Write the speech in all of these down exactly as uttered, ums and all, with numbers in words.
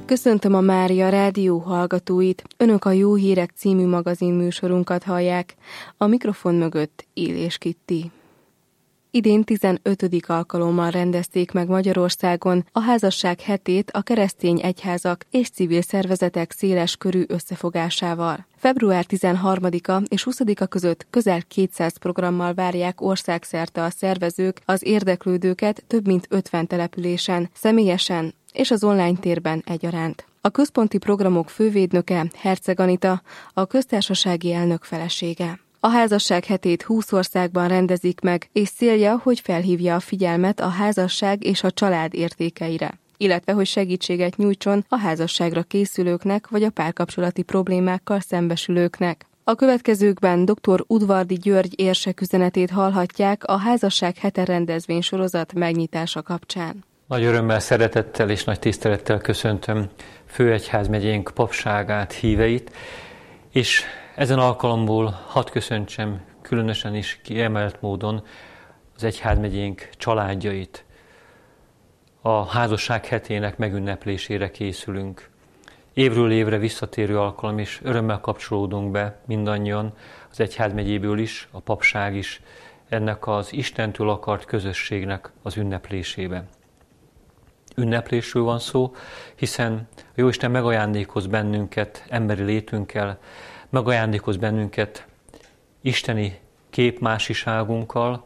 Köszöntöm a Mária Rádió hallgatóit, Önök a Jó Hírek című magazin műsorunkat hallják, a mikrofon mögött Illés Kitti. Idén tizenötödik alkalommal rendezték meg Magyarországon a házasság hetét a keresztény egyházak és civil szervezetek széles körű összefogásával. február tizenharmadika és huszadika között közel kétszáz programmal várják országszerte a szervezők az érdeklődőket több mint ötven településen, személyesen és az online térben egyaránt. A központi programok fővédnöke Herceg Anita, a köztársasági elnök felesége. A házasság hetét húsz országban rendezik meg, és célja, hogy felhívja a figyelmet a házasság és a család értékeire, illetve hogy segítséget nyújtson a házasságra készülőknek vagy a párkapcsolati problémákkal szembesülőknek. A következőkben dr. Udvardi György érsek üzenetét hallhatják a házasság hete rendezvény sorozat megnyitása kapcsán. Nagy örömmel, szeretettel és nagy tisztelettel köszöntöm főegyházmegyénk papságát, híveit, és ezen alkalomból hadd köszöntsem különösen is kiemelt módon az egyházmegyénk családjait. A házasság hetének megünneplésére készülünk. Évről évre visszatérő alkalom, és örömmel kapcsolódunk be mindannyian, az egyházmegyéből is, a papság is, ennek az Istentől akart közösségnek az ünneplésébe. Ünneplésről van szó, hiszen a Jóisten megajándékoz bennünket emberi létünkkel, megajándékoz bennünket isteni képmásiságunkkal,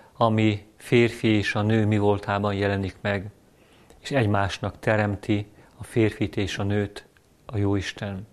ami férfi és a nő mi voltában jelenik meg, és egymásnak teremti a férfit és a nőt a Jóisten.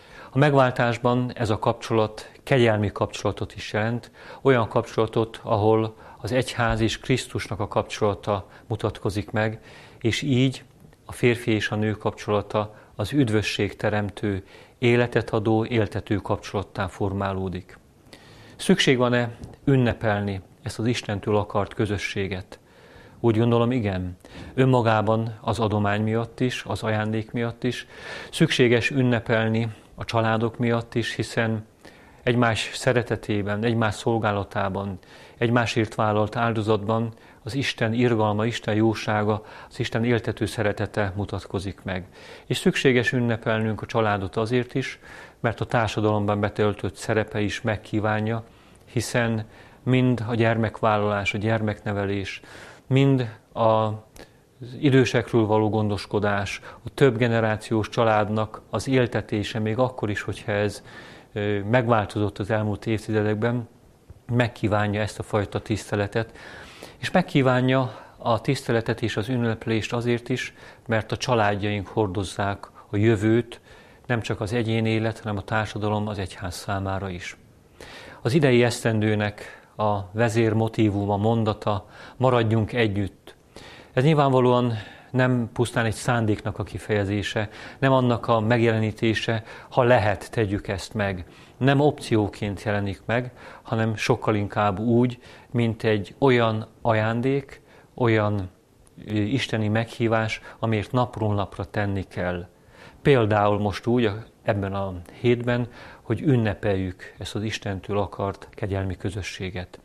A megváltásban ez a kapcsolat kegyelmi kapcsolatot is jelent, olyan kapcsolatot, ahol az egyház és Krisztusnak a kapcsolata mutatkozik meg, és így a férfi és a nő kapcsolata az üdvösség teremtő, életet adó, éltető kapcsolattá formálódik. Szükség van-e ünnepelni ezt az Istentől akart közösséget? Úgy gondolom, igen. Önmagában az adomány miatt is, az ajándék miatt is. Szükséges ünnepelni a családok miatt is, hiszen egymás szeretetében, egymás szolgálatában, egymásért vállalt áldozatban az Isten irgalma, Isten jósága, az Isten éltető szeretete mutatkozik meg. És szükséges ünnepelnünk a családot azért is, mert a társadalomban betöltött szerepe is megkívánja, hiszen mind a gyermekvállalás, a gyermeknevelés, mind az idősekről való gondoskodás, a több generációs családnak az éltetése, még akkor is, hogyha ez megváltozott az elmúlt évtizedekben, megkívánja ezt a fajta tiszteletet, és megkívánja a tiszteletet és az ünneplést azért is, mert a családjaink hordozzák a jövőt, nem csak az egyén élet, hanem a társadalom, az egyház számára is. Az idei esztendőnek a vezérmotívuma, mondata, maradjunk együtt. Ez nyilvánvalóan nem pusztán egy szándéknak a kifejezése, nem annak a megjelenítése, ha lehet, tegyük ezt meg. Nem opcióként jelenik meg, hanem sokkal inkább úgy, mint egy olyan ajándék, olyan isteni meghívás, amiért napról napra tenni kell. Például most úgy, ebben a hétben, hogy ünnepeljük ezt az Istentől akart kegyelmi közösséget.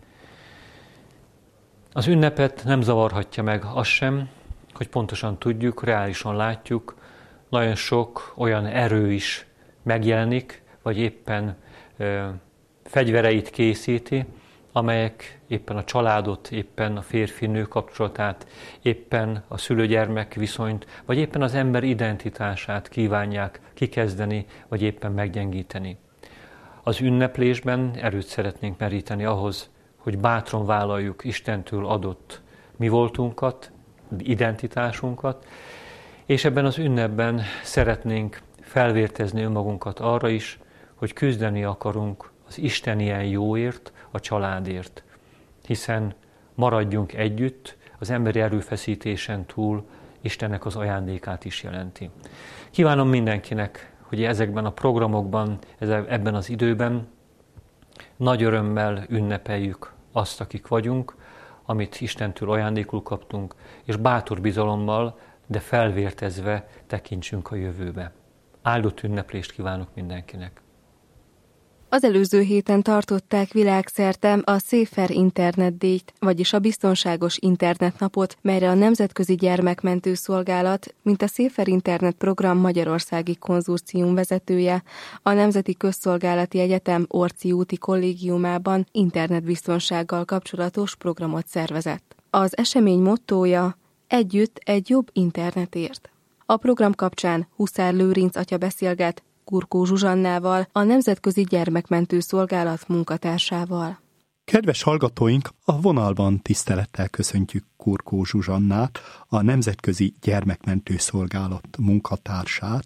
Az ünnepet nem zavarhatja meg az sem, hogy pontosan tudjuk, reálisan látjuk, nagyon sok olyan erő is megjelenik, vagy éppen ö, fegyvereit készíti, amelyek éppen a családot, éppen a férfi-nő kapcsolatát, éppen a szülő-gyermek viszonyt, vagy éppen az ember identitását kívánják kikezdeni, vagy éppen meggyengíteni. Az ünneplésben erőt szeretnénk meríteni ahhoz, hogy bátran vállaljuk Istentől adott mi voltunkat, identitásunkat, és ebben az ünnepben szeretnénk felvértezni önmagunkat arra is, hogy küzdeni akarunk az Isten ilyen jóért, a családért, hiszen maradjunk együtt, az emberi erőfeszítésen túl Istennek az ajándékát is jelenti. Kívánom mindenkinek, hogy ezekben a programokban, ebben az időben nagy örömmel ünnepeljük azt, akik vagyunk, amit Istentől ajándékul kaptunk, és bátor bizalommal, de felvértezve tekintsünk a jövőbe. Áldott ünneplést kívánok mindenkinek! Az előző héten tartották világszerte a Safer Internet díjt, vagyis a Biztonságos Internetnapot, melyre a Nemzetközi Gyermekmentő Szolgálat, mint a Safer Internet program magyarországi konzorcium vezetője, a Nemzeti Közszolgálati Egyetem Orci úti kollégiumában internetbiztonsággal kapcsolatos programot szervezett. Az esemény mottója: Együtt egy jobb internetért. A program kapcsán Huszár Lőrinc atya beszélget Kurkó Zsuzsannával, a Nemzetközi Gyermekmentő Szolgálat munkatársával. Kedves hallgatóink, a vonalban tisztelettel köszöntjük Kurkó Zsuzsannát, a Nemzetközi Gyermekmentő Szolgálat munkatársát.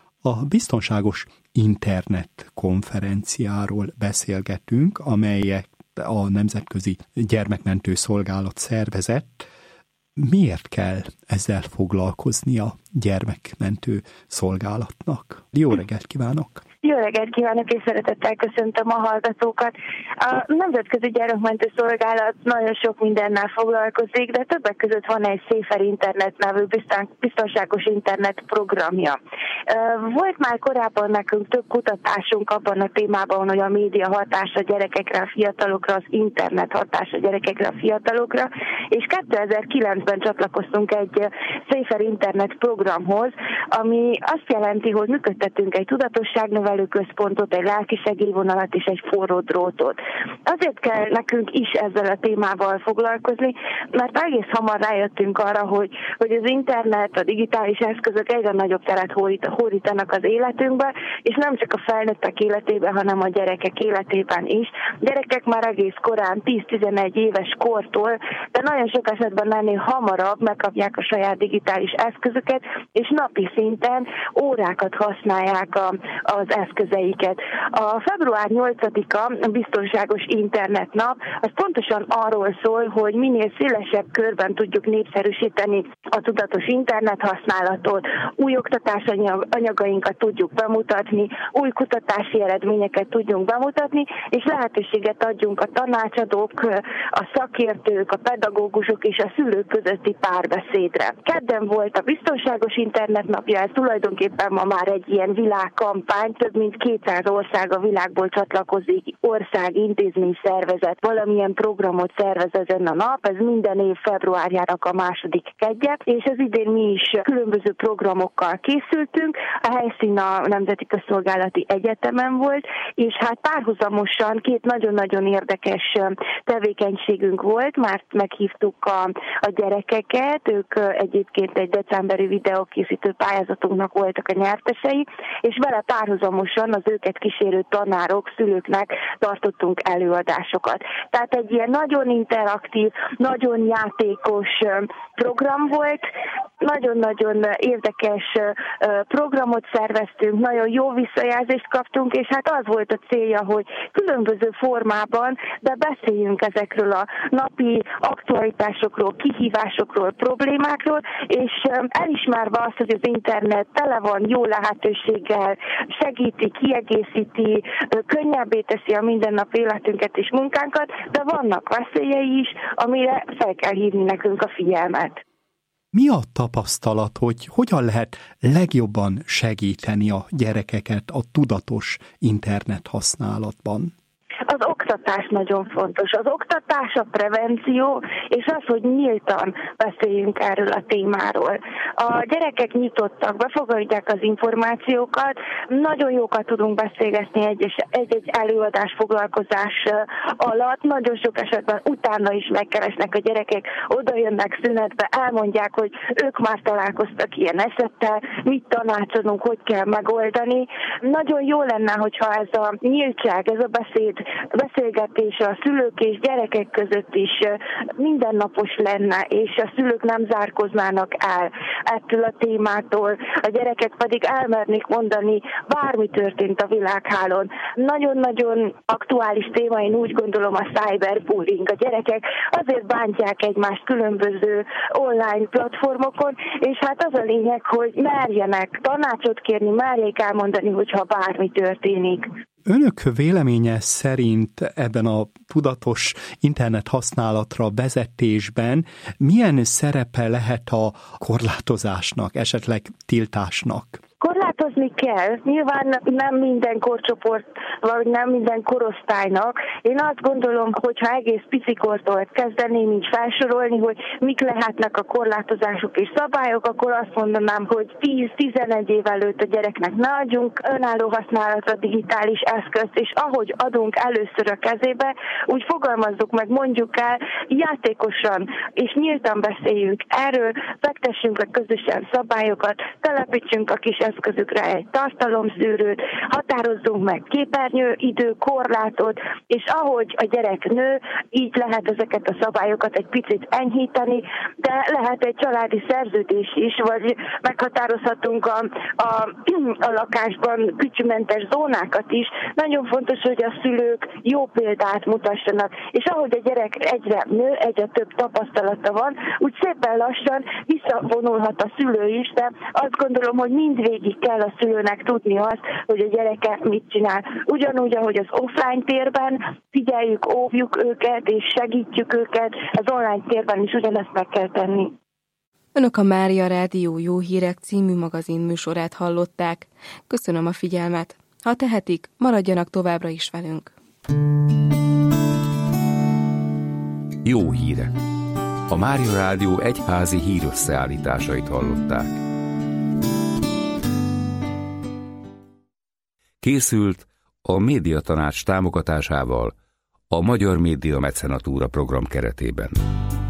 A Biztonságos Internet konferenciáról beszélgetünk, amelyet a Nemzetközi Gyermekmentő Szolgálat szervezett. Miért kell ezzel foglalkozni a gyermekmentő szolgálatnak? Jó reggelt kívánok! Jó reggelt kívánok, és szeretettel köszöntöm a hallgatókat. A Nemzetközi Gyermekmentő Szolgálat nagyon sok mindennel foglalkozik, de többek között van egy Safer Internet nevű biztonságos internet programja. Volt már korábban nekünk több kutatásunk abban a témában, hogy a média hatása gyerekekre, a fiatalokra, az internet hatása gyerekekre, a fiatalokra, és kétezer-kilencben csatlakoztunk egy Safer Internet programhoz, ami azt jelenti, hogy működtetünk egy tudatosságnövelő központot, egy lelki segélyvonalat és egy forró drótot. Azért kell nekünk is ezzel a témával foglalkozni, mert egész hamar rájöttünk arra, hogy, hogy az internet, a digitális eszközök egyre nagyobb teret hódítanak az életünkbe, és nem csak a felnőttek életében, hanem a gyerekek életében is. A gyerekek már egész korán, tíz-tizenegy éves kortól, de nagyon sok esetben ennél hamarabb megkapják a saját digitális eszközöket, és napi szinten órákat használják a, az eszközeiket. A február nyolcadika a Biztonságos Internetnap, az pontosan arról szól, hogy minél szélesebb körben tudjuk népszerűsíteni a tudatos internet használatot, új oktatási anyagainkat tudjuk bemutatni, új kutatási eredményeket tudjunk bemutatni, és lehetőséget adjunk a tanácsadók, a szakértők, a pedagógusok és a szülők közötti párbeszédre. Kedden volt a Biztonságos Internet napja, ez tulajdonképpen ma már egy ilyen világkampány, több mint kétszáz ország a világból csatlakozik, ország, intézmény, szervezet, valamilyen programot szervez ezen a nap, ez minden év februárjának a második kedje, és az idén mi is különböző programokkal készültünk, a helyszín a Nemzeti Közszolgálati Egyetemen volt, és hát párhuzamosan két nagyon-nagyon érdekes tevékenységünk volt, mert meghívtuk a, a gyerekeket, ők egyébként egy decemberi videókészítő pályázatunknak voltak a nyertesei, és vele párhuzamosan az őket kísérő tanárok, szülőknek tartottunk előadásokat. Tehát egy ilyen nagyon interaktív, nagyon játékos program volt, nagyon-nagyon érdekes programot szerveztünk, nagyon jó visszajelzést kaptunk, és hát az volt a célja, hogy különböző formában, de beszéljünk ezekről a napi aktualitásokról, kihívásokról, problémákról, és elismerve azt, hogy az internet tele van jó lehetőséggel, segíti, kiegészíti, könnyebbé teszi a mindennap életünket és munkánkat, de vannak veszélyei is, amire fel kell hívni nekünk a figyelmet. Mi a tapasztalat, hogy hogyan lehet legjobban segíteni a gyerekeket a tudatos internet használatban? Az oktatás nagyon fontos. Az oktatás, a prevenció, és az, hogy nyíltan beszéljünk erről a témáról. A gyerekek nyitottak, befogadják az információkat, nagyon jókat tudunk beszélgetni egy-egy előadás foglalkozás alatt, nagyon sok esetben utána is megkeresnek a gyerekek, oda jönnek szünetbe, elmondják, hogy ők már találkoztak ilyen esettel, mit tanácsolunk, hogy kell megoldani. Nagyon jó lenne, hogyha ez a nyíltság, ez a beszéd, beszélgetés a szülők és gyerekek között is mindennapos lenne, és a szülők nem zárkoznának el ettől a témától, a gyerekek pedig elmernék mondani, bármi történt a világhálón. Nagyon-nagyon aktuális téma, én úgy gondolom, a cyberbullying. A gyerekek azért bántják egymást különböző online platformokon, és hát az a lényeg, hogy merjenek tanácsot kérni, merjék elmondani, hogyha bármi történik. Önök véleménye szerint ebben a tudatos internet használatra vezetésben milyen szerepe lehet a korlátozásnak, esetleg tiltásnak? korlátozni kell. Nyilván nem minden korcsoport, vagy nem minden korosztálynak. Én azt gondolom, hogy ha egész picikortól kezdeném így felsorolni, hogy mik lehetnek a korlátozások és szabályok, akkor azt mondanám, hogy tíz-tizenegy év előtt a gyereknek ne adjunk önálló használatra digitális eszközt, és ahogy adunk először a kezébe, úgy fogalmazzuk meg, mondjuk el, játékosan és nyíltan beszéljünk erről, fektessünk le közösen szabályokat, telepítsünk a kis eszközükre egy tartalomszűrőt, határozzunk meg képernyőidő korlátot, és ahogy a gyerek nő, így lehet ezeket a szabályokat egy picit enyhíteni, de lehet egy családi szerződés is, vagy meghatározhatunk a, a, a lakásban kütyümentes zónákat is. Nagyon fontos, hogy a szülők jó példát mutassanak, és ahogy a gyerek egyre nő, egyre több tapasztalata van, úgy szépen lassan visszavonulhat a szülő is, de azt gondolom, hogy mindvégig kell a szülőnek tudni azt, hogy a gyereke mit csinál. Ugyanúgy, ahogy az offline térben figyeljük, óvjuk őket és segítjük őket, az online térben is ugyanezt meg kell tenni. Önök a Mária Rádió Jó Hírek című magazin műsorát hallották. Köszönöm a figyelmet. Ha tehetik, maradjanak továbbra is velünk. Jó hírek. A Mária Rádió egyházi hírösszeállításait hallották. Készült a Médiatanács támogatásával a Magyar Média Mecenatúra program keretében.